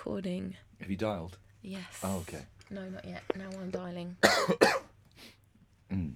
recording. Have you dialed? Yes. Oh, okay. No, not yet. Now I'm dialing. Mm.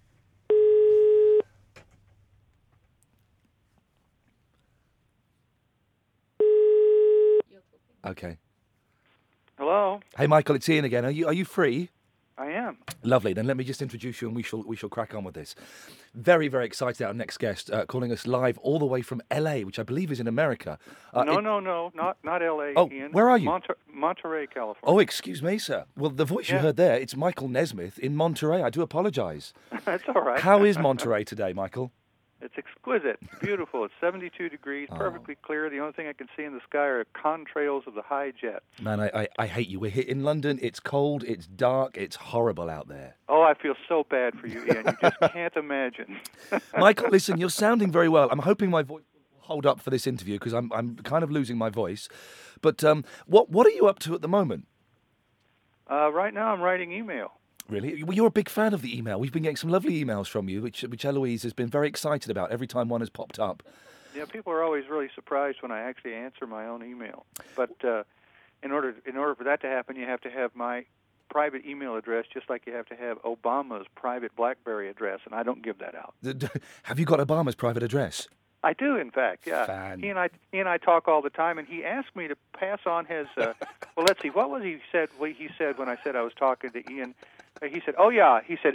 Okay. Hello, Hey, Michael, it's Ian again. Are you free? I am. Lovely. Then let me just introduce you, and we shall crack on with this. Very, very excited. Our next guest calling us live all the way from LA, which I believe is in America. No, not L.A. Oh, Ian. where are you? Monterey, California. Oh, excuse me, sir. Well, the voice you Yeah. heard there, it's Michael Nesmith in Monterey. I do apologise. That's all right. How is Monterey today, Michael? It's exquisite. It's beautiful. It's 72 degrees, perfectly clear. The only thing I can see in the sky are contrails of the high jets. Man, I hate you. We're here in London. It's cold. It's dark. It's horrible out there. Oh, I feel so bad for you, Ian. You just can't imagine. Michael, listen, you're sounding very well. I'm hoping my voice will hold up for this interview because I'm kind of losing my voice. But what are you up to at the moment? Right now, I'm writing email. Really? Well, you're a big fan of the email. We've been getting some lovely emails from you, which Eloise has been very excited about every time one has popped up. Yeah, people are always really surprised when I actually answer my own email. But in order for that to happen, you have to have my private email address, just like you have to have Obama's private BlackBerry address, and I don't give that out. Have you got Obama's private address? I do, in fact, yeah. Fan. He and I talk all the time, and he asked me to pass on his. Well, let's see, what was he said? What he said when I said I was talking to Ian. He said, "Oh yeah," he said,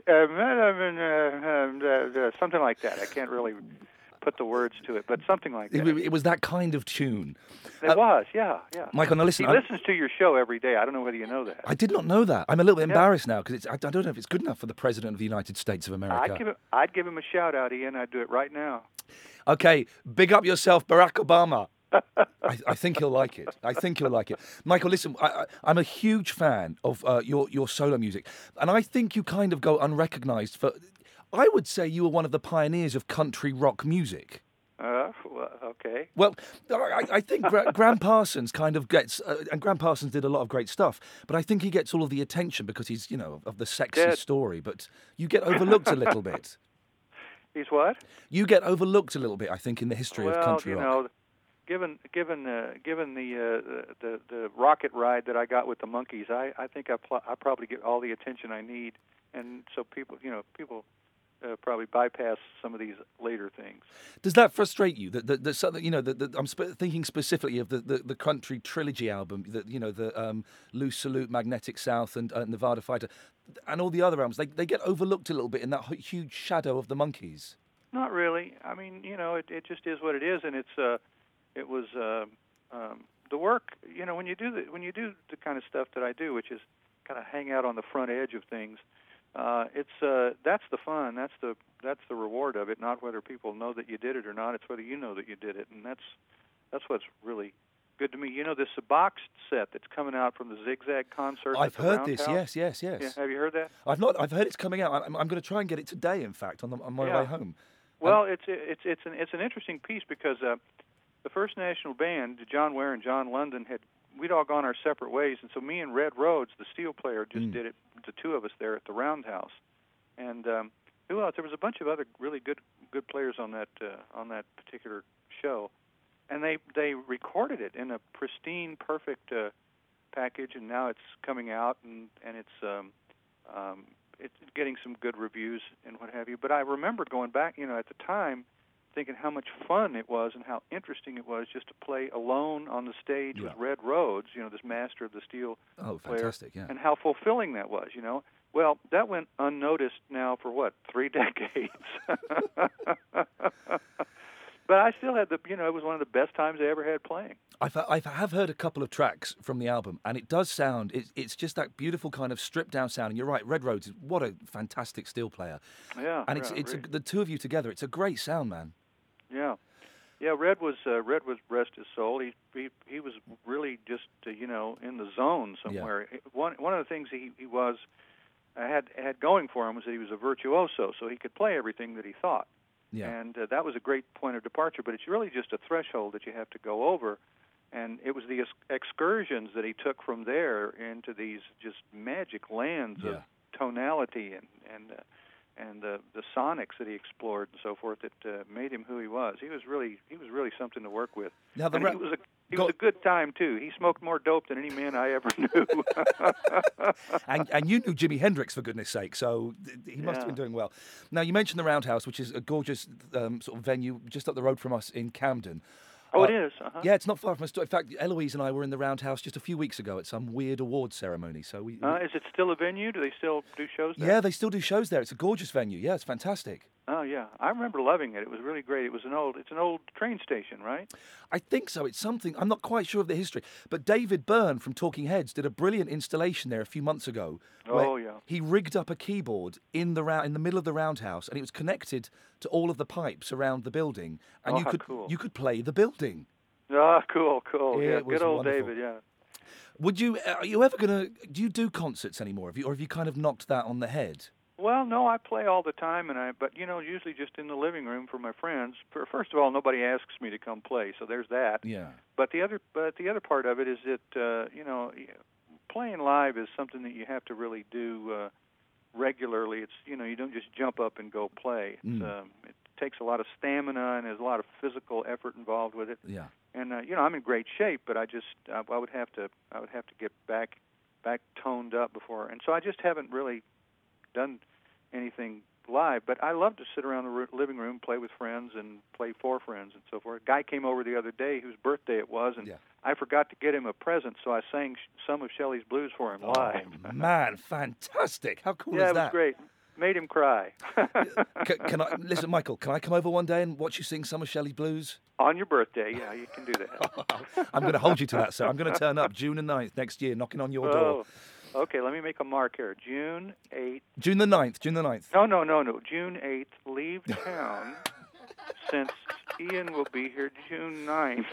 something like that. I can't really put the words to it, but something like that. It was that kind of tune. It was, yeah. Michael, now listen. He listens to your show every day. I don't know whether you know that. I did not know that. I'm a little bit embarrassed now because I don't know if it's good enough for the President of the United States of America. I'd give him a shout out, Ian. I'd do it right now. Okay, big up yourself, Barack Obama. I think he'll like it. Michael, listen, I'm a huge fan of your solo music, and I think you kind of go unrecognised for. I would say you were one of the pioneers of country rock music. Well, okay. Well, I think Graham Parsons kind of gets, and Graham Parsons did a lot of great stuff, but I think he gets all of the attention because he's, of the sexy story, but you get overlooked a little bit. He's what? You get overlooked a little bit, I think, in the history of country rock. Well, given the rocket ride that I got with the Monkees, I think I probably get all the attention I need, and so people probably bypass some of these later things. Does that frustrate you? I'm thinking specifically of the country trilogy album, the Loose Salute, Magnetic South, and Nevada Fighter, and all the other albums. They get overlooked a little bit in that huge shadow of the Monkees. Not really. I mean, it just is what it is, and it was the work. When you do the kind of stuff that I do, which is kind of hang out on the front edge of things. That's the fun. That's the reward of it. Not whether people know that you did it or not. It's whether you know that you did it, and that's what's really good to me. This box set that's coming out from the Zigzag concert. I've heard this. Yes. Yeah, have you heard that? I've not. I've heard it's coming out. I'm going to try and get it today. In fact, on my way home. Well, it's an interesting piece because the First National Band, John Ware and John London, we'd all gone our separate ways, and so me and Red Rhodes, the steel player, just did it. The two of us there at the Roundhouse, and who else? There was a bunch of other really good players on that particular show, and they recorded it in a pristine, perfect package, and now it's coming out, and it's getting some good reviews and what have you. But I remember going back, at the time, thinking how much fun it was and how interesting it was just to play alone on the stage with Red Rhodes, this master of the steel player, fantastic, yeah. and how fulfilling that was, Well, that went unnoticed now for, 3 decades. But I still had it was one of the best times I ever had playing. I have heard a couple of tracks from the album, and it does sound, it's just that beautiful kind of stripped-down sound. And you're right, Red Rhodes, what a fantastic steel player. Yeah. And the two of you together, it's a great sound, man. Yeah. Red was rest his soul. He was really just in the zone somewhere. Yeah. One of the things he was had going for him was that he was a virtuoso, so he could play everything that he thought. Yeah. And that was a great point of departure. But it's really just a threshold that you have to go over. And it was the excursions that he took from there into these just magic lands of tonality and the sonics that he explored and so forth that made him who he was. He was really something to work with. Now He was a good time, too. He smoked more dope than any man I ever knew. And you knew Jimi Hendrix, for goodness sake, so he must have been doing well. Now, you mentioned the Roundhouse, which is a gorgeous sort of venue just up the road from us in Camden. Oh, it is? Uh-huh. Yeah, it's not far from us. In fact, Eloise and I were in the Roundhouse just a few weeks ago at some weird awards ceremony. So is it still a venue? Do they still do shows there? Yeah, they still do shows there. It's a gorgeous venue. Yeah, it's fantastic. Oh, yeah. I remember loving it. It was really great. It's an old train station, right? I think so. It's something, I'm not quite sure of the history, but David Byrne from Talking Heads did a brilliant installation there a few months ago. Oh, yeah. He rigged up a keyboard in the middle of the Roundhouse, and it was connected to all of the pipes around the building, and you could play the building. Oh, cool. Yeah, It was good old wonderful. David, yeah. Would you, are you ever do you do concerts anymore? Or have you kind of knocked that on the head? Well, no, I play all the time, but usually just in the living room for my friends. First of all, nobody asks me to come play, so there's that. Yeah. But the other part of it is that playing live is something that you have to really do regularly. It's you don't just jump up and go play. It takes a lot of stamina and there's a lot of physical effort involved with it. Yeah. And I'm in great shape, but I would have to get back toned up before, and so I just haven't really done anything live. But I love to sit around the living room, play with friends, and play for friends and so forth. A guy came over the other day whose birthday it was, and I forgot to get him a present, so I sang some of Shelley's Blues for him live. Oh, man, fantastic! How cool is that? that? Yeah, it was great. Made him cry. Can I listen, Michael? Can I come over one day and watch you sing some of Shelley's Blues? On your birthday, yeah, you can do that. I'm going to hold you to that, sir. I'm going to turn up June the 9th next year, knocking on your door. Okay, let me make a mark here. June 8th. June the 9th. No. June 8th, leave town, since Ian will be here June 9th.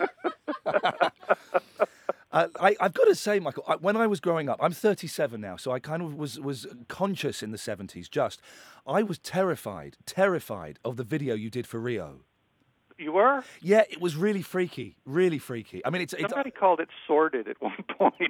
I've got to say, Michael, when I was growing up, I'm 37 now, so I kind of was conscious in the 70s, I was terrified of the video you did for Rio. You were? Yeah, it was really freaky. I mean, somebody called it sordid at one point.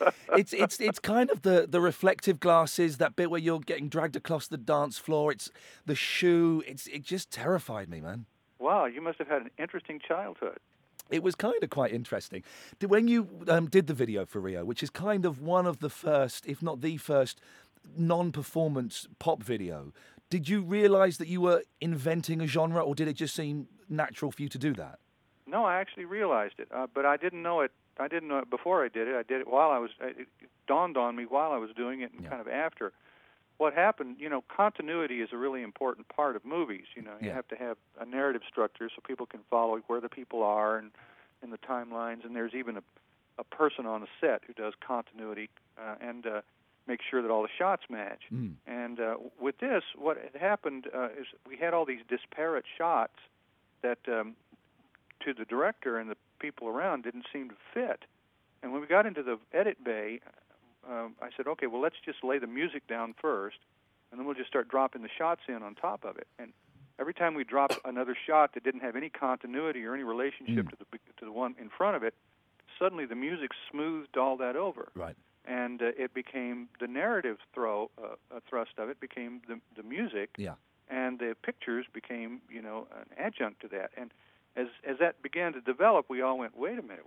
it's kind of the reflective glasses, that bit where you're getting dragged across the dance floor. It's the shoe. It just terrified me, man. Wow, you must have had an interesting childhood. It was kind of quite interesting. When you did the video for Rio, which is kind of one of the first, if not the first, non-performance pop video, did you realise that you were inventing a genre, or did it just seem natural for you to do that? No, I actually realized it, but I didn't know it. I didn't know it before I did it. I did it while I was. It dawned on me while I was doing it, and kind of after. What happened? Continuity is a really important part of movies. You have to have a narrative structure so people can follow where the people are and in the timelines. And there's even a person on the set who does continuity and makes sure that all the shots match. And with this, what had happened is we had all these disparate shots that to the director and the people around didn't seem to fit. And when we got into the edit bay, I said, okay, well, let's just lay the music down first, and then we'll just start dropping the shots in on top of it. And every time we dropped another shot that didn't have any continuity or any relationship to the one in front of it, suddenly the music smoothed all that over. Right. And it became the narrative thrust of it became the music. Yeah. And the pictures became, an adjunct to that. And as that began to develop, we all went, wait a minute.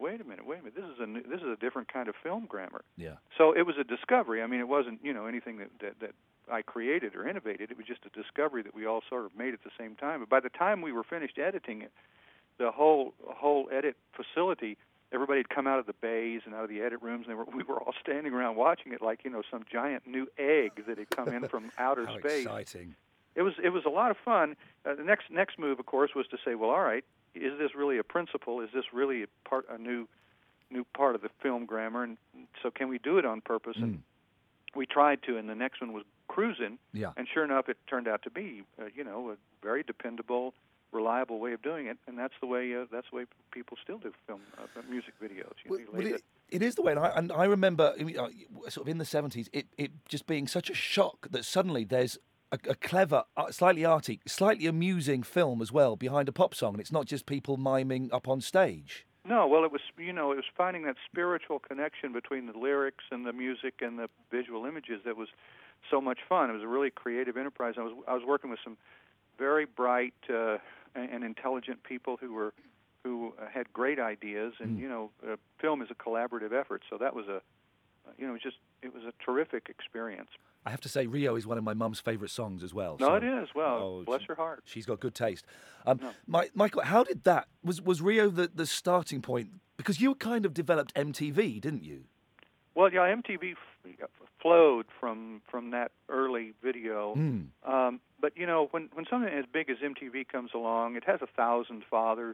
This is a different kind of film grammar. Yeah. So it was a discovery. I mean, it wasn't anything that I created or innovated. It was just a discovery that we all sort of made at the same time. But by the time we were finished editing it, the whole edit facility, everybody had come out of the bays and out of the edit rooms, and we were all standing around watching it like some giant new egg that had come in from outer How space. Exciting! It was a lot of fun. The next move, of course, was to say, well, all right, is this really a principle? Is this really a new part of the film grammar? And so can we do it on purpose? And we tried to, and the next one was cruising. Yeah. And sure enough, it turned out to be, a very dependable, reliable way of doing it. And that's the way people still do film music videos. It is the way, and I remember sort of in the 70s, it just being such a shock that suddenly there's a clever, slightly arty, slightly amusing film as well behind a pop song, and it's not just people miming up on stage. No, well, it was finding that spiritual connection between the lyrics and the music and the visual images that was so much fun. It was a really creative enterprise. I was working with some very bright and intelligent people who who had great ideas, and film is a collaborative effort, so that was it was a terrific experience. I have to say, Rio is one of my mum's favourite songs as well. No, so, it is. Well, bless her heart. She's got good taste. No. Michael, how did that was Rio the starting point? Because you kind of developed MTV, didn't you? Well, yeah, MTV flowed from that early video. But when something as big as MTV comes along, it has 1,000 fathers,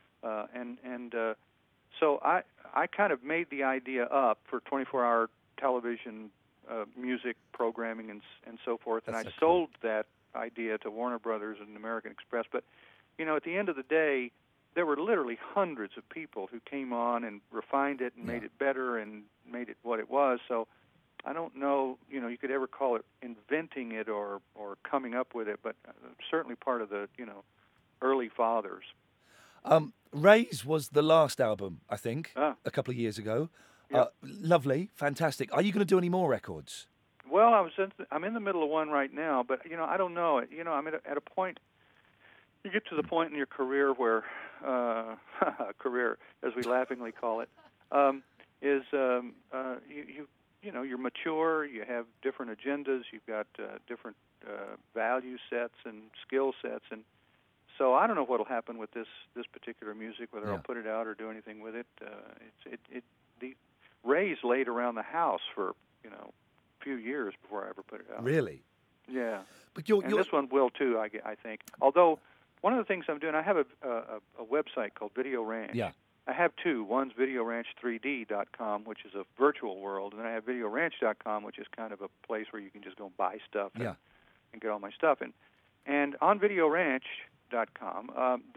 so I kind of made the idea up for 24-hour television music programming and so forth, and I sold that idea to Warner Brothers and American Express. But at the end of the day, there were literally hundreds of people who came on and refined it and made it better and made it what it was. So I don't know, you could ever call it inventing it or coming up with it, but certainly part of the, early fathers. Raise was the last album, I think, a couple of years ago. Yep. Lovely, fantastic. Are you going to do any more records? Well, I'm in the middle of one right now, but I don't know. I'm at a point. You get to the point in your career where career, as we laughingly call it, is you're mature. You have different agendas. You've got different value sets and skill sets, and so I don't know what'll happen with this particular music, whether I'll put it out or do anything with it. The Rays laid around the house for a few years before I ever put it out. Really? Yeah. But this one will too, I think. Although one of the things I'm doing, I have a website called Video Ranch. Yeah. I have two. One's VideoRanch3D.com, which is a virtual world, and then I have VideoRanch.com, which is kind of a place where you can just go and buy stuff and get all my stuff. And on VideoRanch.com,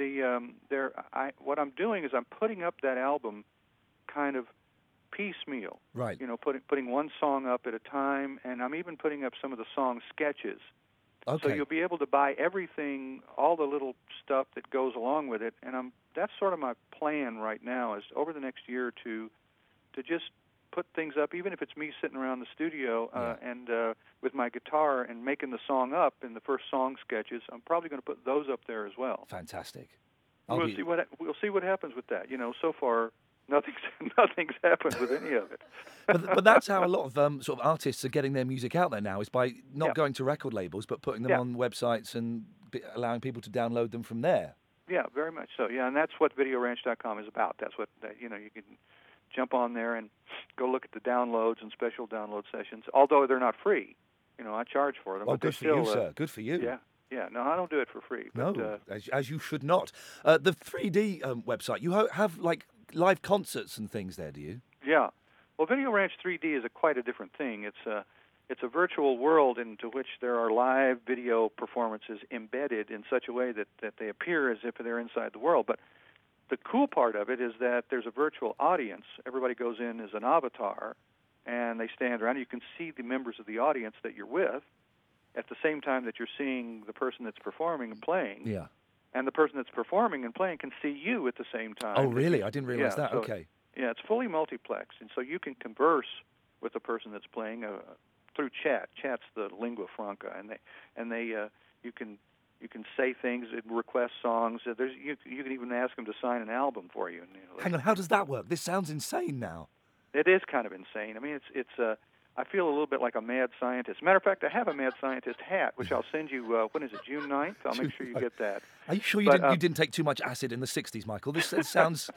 what I'm doing is I'm putting up that album kind of piecemeal. Right. Putting one song up at a time, and I'm even putting up some of the song sketches. Okay. So you'll be able to buy everything, all the little stuff that goes along with it, and that's sort of my plan right now, is over the next year or two to just put things up, even if it's me sitting around the studio and with my guitar and making the song up in the first song sketches. I'm probably going to put those up there as well. Fantastic. We'll see what happens with that. So far nothing's happened with any of it. but that's how a lot of sort of artists are getting their music out there now, is by not going to record labels, but putting them on websites and allowing people to download them from there. Yeah, very much so. Yeah, and that's what VideoRanch.com is about. That's what you can jump on there and go look at the downloads and special download sessions. Although they're not free, I charge for them. Well, but good for you, sir. Good for you. Yeah. No, I don't do it for free. But, no, as you should not. The 3D website, you have like live concerts and things there, do you? Yeah. Well, Video Ranch 3D is quite a different thing. It's a virtual world into which there are live video performances embedded in such a way that they appear as if they're inside the world. But the cool part of it is that there's a virtual audience. Everybody goes in as an avatar, and they stand around. You can see the members of the audience that you're with at the same time that you're seeing the person that's performing and playing. Yeah. And the person that's performing and playing can see you at the same time. Oh, really? I didn't realize that. So, okay. Yeah, it's fully multiplex, and so you can converse with the person that's playing through chat. Chat's the lingua franca, and you can say things, request songs. You can even ask them to sign an album for you. Hang on, how does that work? This sounds insane now. It is kind of insane. I mean, it's I feel a little bit like a mad scientist. Matter of fact, I have a mad scientist hat, which I'll send you. When is it? June 9th? I'll make sure you get that. Are you sure you didn't take too much acid in the 60s, Michael? This sounds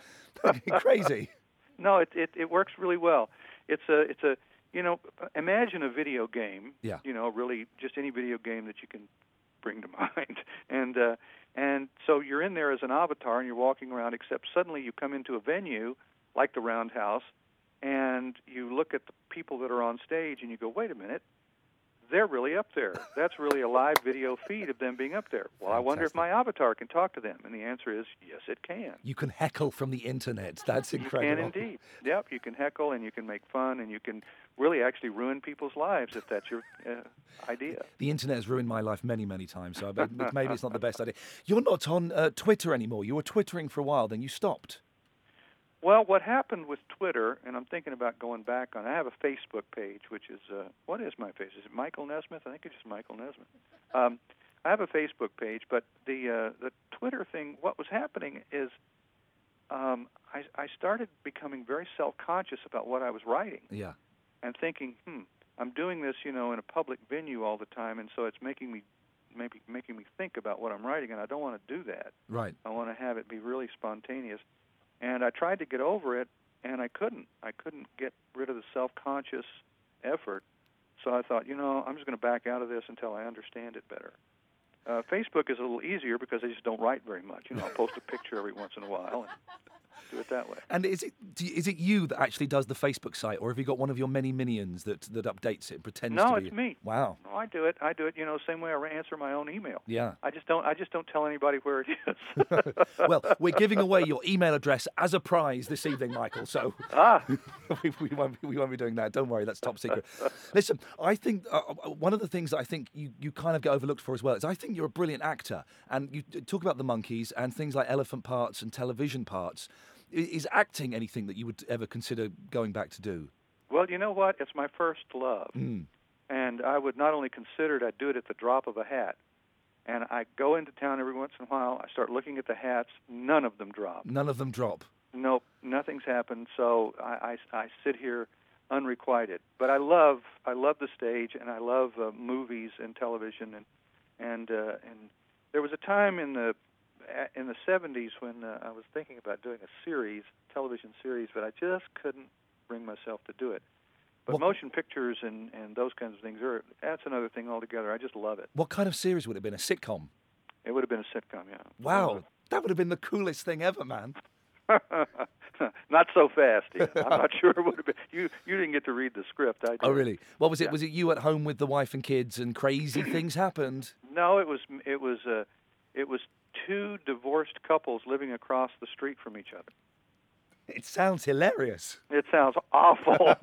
crazy. No, it works really well. It's a imagine a video game. Yeah. Really just any video game that you can bring to mind, and so you're in there as an avatar and you're walking around. Except suddenly you come into a venue like the Roundhouse, and you look at the people that are on stage and you go, wait a minute, they're really up there. That's really a live video feed of them being up there. Well, I wonder if my avatar can talk to them. And the answer is, yes, it can. You can heckle from the internet. That's incredible. You can indeed. Yep, you can heckle and you can make fun and you can really actually ruin people's lives if that's your idea. The internet has ruined my life many, many times, so maybe it's not the best idea. You're not on Twitter anymore. You were Twittering for a while, then you stopped. Well, what happened with Twitter, and I'm thinking about going back on, I have a Facebook page, which is, what is my face? Is it Michael Nesmith? I think it's just Michael Nesmith. I have a Facebook page, but the Twitter thing, what was happening is I started becoming very self-conscious about what I was writing. Yeah. And thinking, I'm doing this, in a public venue all the time, and so it's making me think about what I'm writing, and I don't want to do that. Right. I want to have it be really spontaneous. And I tried to get over it, and I couldn't. I couldn't get rid of the self-conscious effort. So I thought, I'm just going to back out of this until I understand it better. Facebook is a little easier because I just don't write very much. I'll post a picture every once in a while and do it that way. And is it you that actually does the Facebook site, or have you got one of your many minions that updates it and pretends to be? No, it's me. Wow. No, I do it. Same way I answer my own email. Yeah. I just don't tell anybody where it is. Well, we're giving away your email address as a prize this evening, Michael. So we won't be doing that. Don't worry, that's top secret. Listen, I think one of the things that I think you kind of get overlooked for as well is I think you're a brilliant actor, and you talk about the Monkees and things like elephant parts and television parts. Is acting anything that you would ever consider going back to do? Well, you know what? It's my first love. And I would not only consider it, I'd do it at the drop of a hat. And I go into town every once in a while. I start looking at the hats. None of them drop. None of them drop? Nope, nothing's happened. So I sit here unrequited. But I love the stage, and I love movies and television. And there was a time in the 70s when I was thinking about doing a television series, but I just couldn't bring myself to do it. But motion pictures and those kinds of things, that's another thing altogether. I just love it. What kind of series would it have been? A sitcom? It would have been a sitcom, yeah. Wow, that would have been the coolest thing ever, man. Not so fast, Ian. I'm not sure it would have been. You didn't get to read the script. I did. Oh, really? What was it? Yeah. Was it you at home with the wife and kids and crazy things happened? No, it was two divorced couples living across the street from each other. It sounds hilarious. It sounds awful.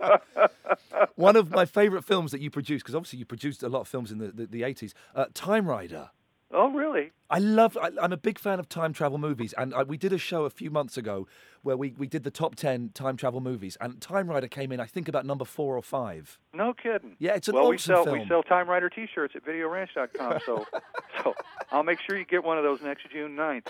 One of my favourite films that you produced, because obviously you produced a lot of films in the 80s, Time Rider. Oh, really? I'm a big fan of time travel movies, and we did a show a few months ago where we did the top 10 time travel movies, and Time Rider came in, I think, about number 4 or 5. No kidding. Yeah, it's an awesome film. We sell Time Rider T-shirts at VideoRanch.com, so I'll make sure you get one of those next June 9th.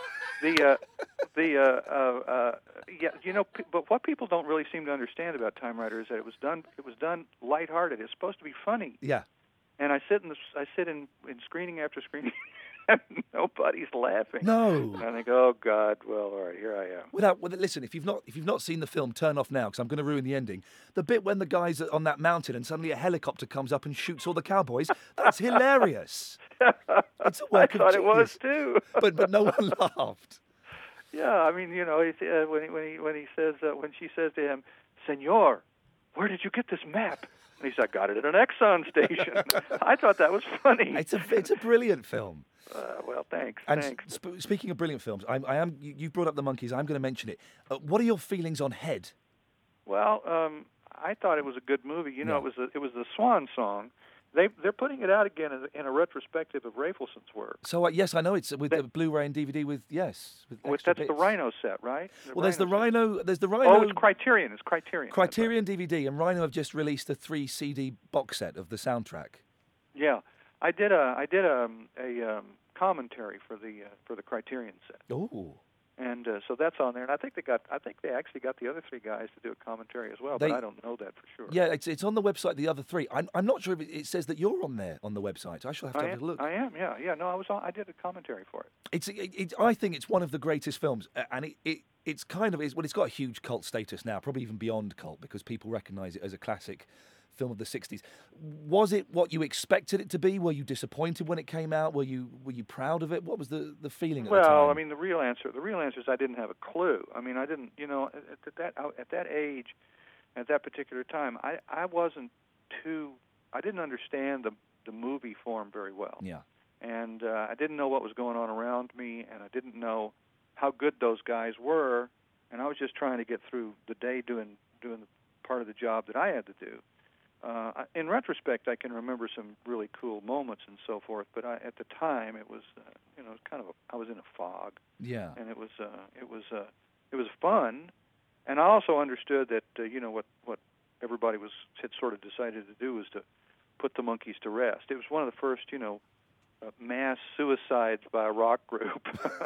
But what people don't really seem to understand about Time Rider is that it was done lighthearted. It's supposed to be funny. Yeah. And I sit in screening after screening. Nobody's laughing. No. And I think, oh God, well, all right, here I am. Listen, if you've not seen the film, turn off now because I'm going to ruin the ending. The bit when the guy's on that mountain and suddenly a helicopter comes up and shoots all the cowboys, that's hilarious. It's a work of I thought genius. it was too. but no one laughed. Yeah, I mean, when she says to him, "Senor, where did you get this map?" And he said, "I got it at an Exxon station." I thought that was funny. It's a brilliant film. Well, thanks. And thanks. Speaking of brilliant films, you brought up the Monkees. I'm going to mention it. What are your feelings on Head? Well, I thought it was a good movie. It was the Swan Song. They're putting it out again in a retrospective of Rafelson's work. So yes, I know it's with the Blu-ray and DVD with extra bits. The Rhino set, right? There's the Rhino. Oh, it's Criterion. It's Criterion. Criterion DVD, and Rhino have just released a 3 CD box set of the soundtrack. Yeah, I did a commentary for the Criterion set. Oh. And so that's on there, and I think they actually got the other 3 guys to do a commentary as well, but I don't know that for sure. Yeah, it's on the website. The other 3, I'm not sure if it says that you're on there on the website. I shall have to have a look. I am, yeah. No, I did a commentary for it. I think it's one of the greatest films, and it's got a huge cult status now, probably even beyond cult, because people recognise it as a classic film of the 60s. Was it what you expected it to be? Were you disappointed when it came out? Were you proud of it? What was the feeling at the time? Well, I mean, the real answer is I didn't have a clue. I mean, I didn't, at that age, at that particular time, I didn't understand the movie form very well. Yeah. And I didn't know what was going on around me, and I didn't know how good those guys were, and I was just trying to get through the day doing the part of the job that I had to do. In retrospect, I can remember some really cool moments and so forth, but at the time it was, I was in a fog. Yeah. And it was fun, and I also understood that what everybody had sort of decided to do was to put the Monkees to rest. It was one of the first mass suicides by a rock group.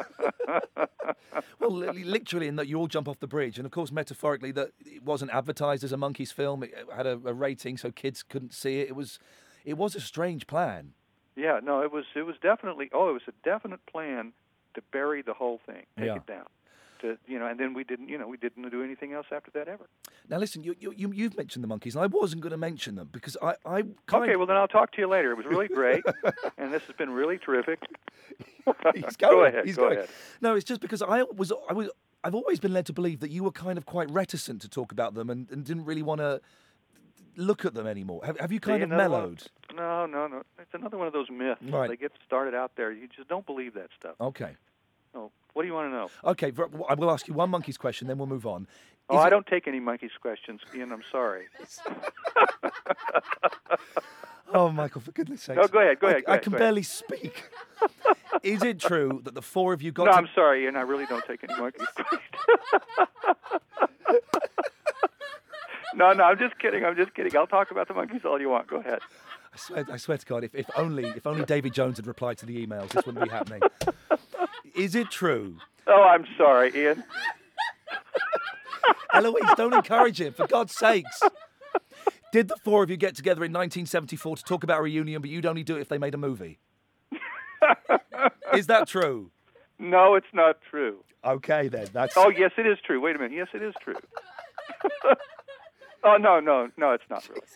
Well, literally in that you all jump off the bridge, and of course metaphorically that it wasn't advertised as a Monkees film. It had a rating, so kids couldn't see it. It was a strange plan. Yeah, no, it was definitely. Oh, it was a definite plan to bury the whole thing, take it down. And then we didn't do anything else after that ever. Now listen, you've mentioned the Monkees, and I wasn't going to mention them because I Okay, well then I'll talk to you later. It was really great, and this has been really terrific. He's going. Go ahead. He's go going. ahead. No, it's just because I've always been led to believe that you were kind of quite reticent to talk about them and didn't really want to look at them anymore. Have you kind of mellowed? No. It's another one of those myths. Right. They get started out there. You just don't believe that stuff. Okay. So, what do you want to know? Okay, I will ask you one Monkees question, then we'll move on. I don't take any Monkees questions, Ian. I'm sorry. Oh, Michael, for goodness sake. No, go ahead. I can barely speak. Is it true that the four of you got No, I'm sorry, Ian. I really don't take any Monkees questions. No, I'm just kidding. I'll talk about the Monkees all you want. Go ahead. I swear to God, if only Davy Jones had replied to the emails, this wouldn't be happening. Is it true? Oh, I'm sorry, Ian. Eloise, don't encourage him, for God's sakes. Did the four of you get together in 1974 to talk about a reunion, but you'd only do it if they made a movie? Is that true? No, it's not true. Okay, then. Oh, yes, it is true. Wait a minute. Yes, it is true. Oh, no, it's not really.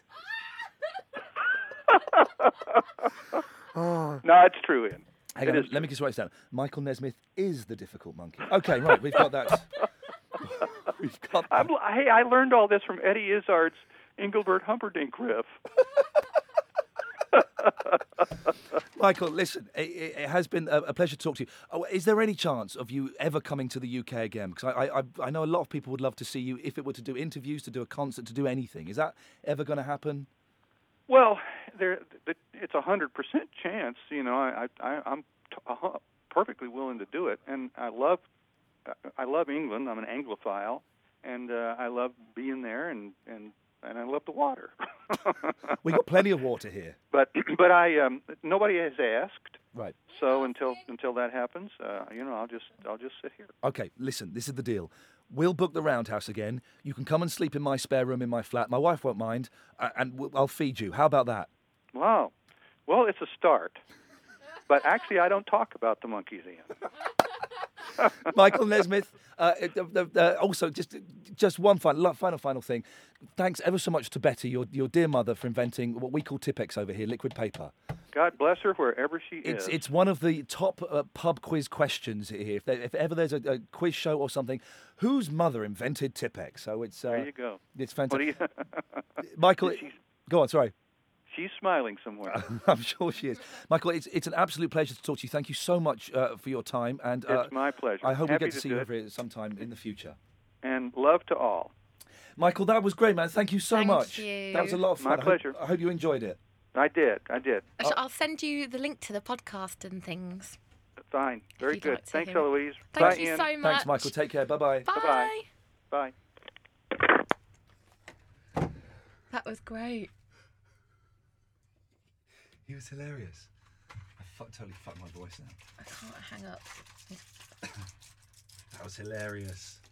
No, it's true, Ian. Hang on, let me just write this down. Michael Nesmith is the difficult monkey. Okay, right, we've got that. Hey, I learned all this from Eddie Izzard's Engelbert Humperdinck riff. Michael, listen, it has been a pleasure to talk to you. Oh, is there any chance of you ever coming to the UK again? Because I know a lot of people would love to see you if it were to do interviews, to do a concert, to do anything. Is that ever going to happen? Well, it's 100% chance. You know, I'm perfectly willing to do it, and I love England. I'm an Anglophile, and I love being there, and I love the water. We got plenty of water here, but nobody has asked. Right. So until that happens, I'll just sit here. Okay, listen, this is the deal. We'll book the Roundhouse again. You can come and sleep in my spare room in my flat. My wife won't mind, and I'll feed you. How about that? Wow. Well, it's a start. But actually, I don't talk about the Monkees, Ian. Michael Nesmith. Also, just one final thing. Thanks ever so much to Betty, your dear mother, for inventing what we call Tipp-Ex over here, liquid paper. God bless her wherever she is. It's one of the top pub quiz questions here. If ever there's a quiz show or something, whose mother invented Tipp-Ex? So it's there you go. It's fantastic. Michael, go on. Sorry. She's smiling somewhere. I'm sure she is. Michael, it's an absolute pleasure to talk to you. Thank you so much for your time. And it's my pleasure. I hope Happy we get to see you over here sometime in the future. And love to all. Michael, that was great, man. Thank you so much. You. That was a lot of fun. My pleasure. I hope you enjoyed it. I did. I'll send you the link to the podcast and things. Fine. Very good. Like Thanks, Eloise. Thank Bye, you Ian. so much. Thanks, Michael. Take care. Bye-bye. Bye. Bye. That was great. He was hilarious. I totally fucked my voice now. I can't hang up. That was hilarious.